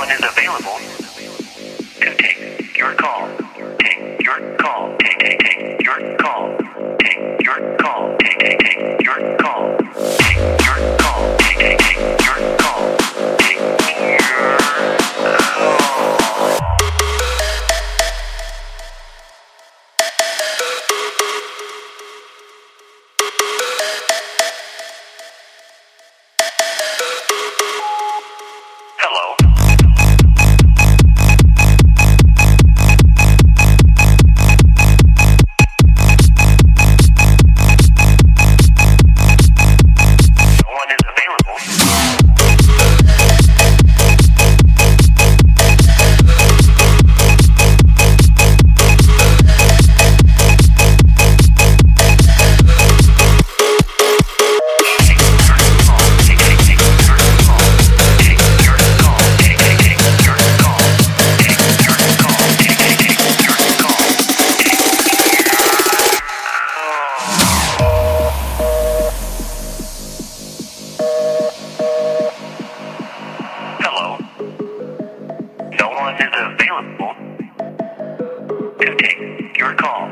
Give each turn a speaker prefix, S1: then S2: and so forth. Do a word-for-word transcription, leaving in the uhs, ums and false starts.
S1: one is available to take your call. Take your call. Take, take, take your call. Take your call. Take, take, take your call. Take your call. Take, take, take your call. Take your call. Hello. No one is available. Hello. No one is available to take your call.